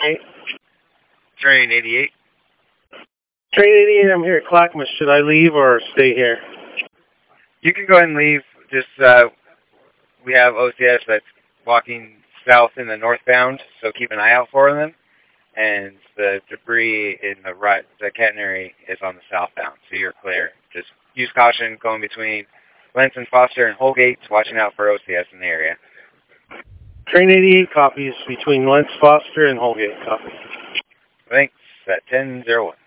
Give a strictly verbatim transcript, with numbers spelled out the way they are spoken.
eighty-eight. Train eighty-eight. Train eighty-eight, I'm here at Clackamas. Should I leave or stay here? You can go ahead and leave. Just, uh, we have O C S that's walking south in the northbound, so keep an eye out for them. And the debris in the right, the catenary is on the southbound, so you're clear. Just use caution going between Lentz and Foster and Holgate, watching out for O C S in the area. Train eighty-eight copies between Lentz, Foster, and Holgate. Copy. Thanks. At ten oh one.